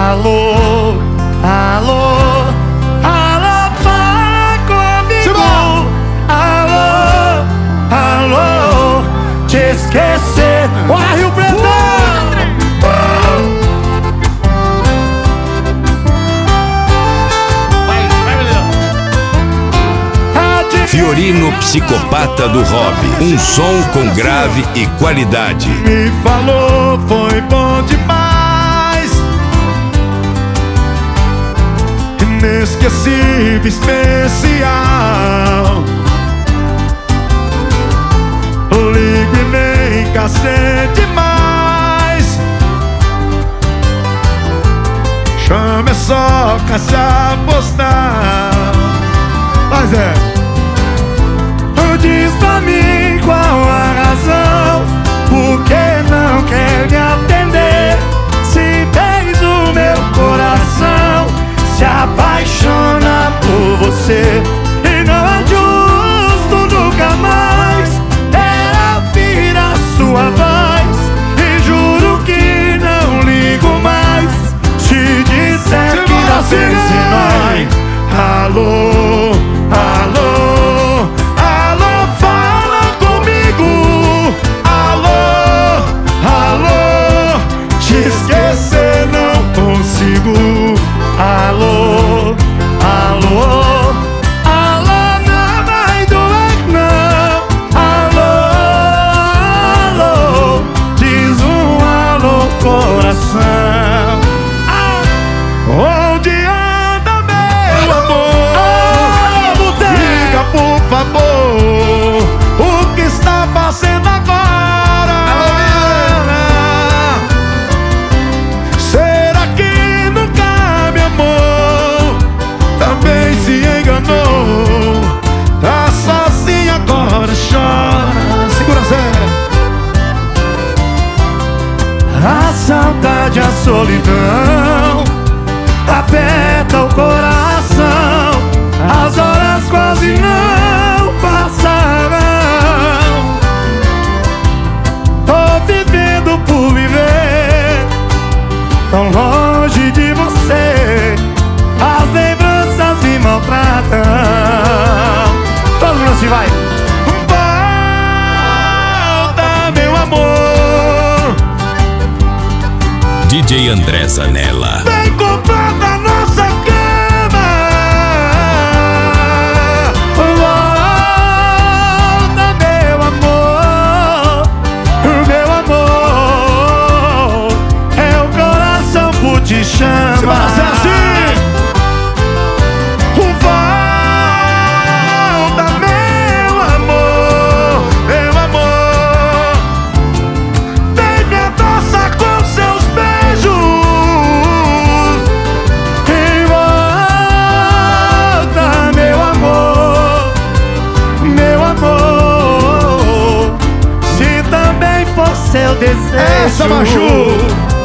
Alô, alô, alô, fala comigo. Alô, alô, te esquecer. Ó, Rio Pretão! Fiorino Psicopata do Rob, um som com grave e qualidade. Me falou, foi bom demais, inesquecível, especial. Ligo e nem cacete mais, chama é só caixa postal. Mas diz pra mim qual a razão, por que não quer me atender? Se tens o meu coração, se apaixona por você. E não é justo nunca mais ela ouvir a sua voz. E juro que não ligo mais se disser que não sei se nós. Alô, alô, esquecer não consigo. Alô, alô, alô, não vai doer não. Alô, alô, diz um alô, coração. Onde anda meu amor? Diga por favor, o que está fazendo agora? Tá sozinha agora, chora. Segura, Zé. A saudade, a solidão aperta o coração. As horas quase não passarão. Tô vivendo por viver, tão longe de você. As lembranças me maltratam. Todo mundo assim vai. Volta, meu amor. DJ André Zanella. Vem comprar da nossa cama. Volta, meu amor. Meu amor. É o coração que te chama. Se vai ser assim. Seu desejo. Essa, Maju!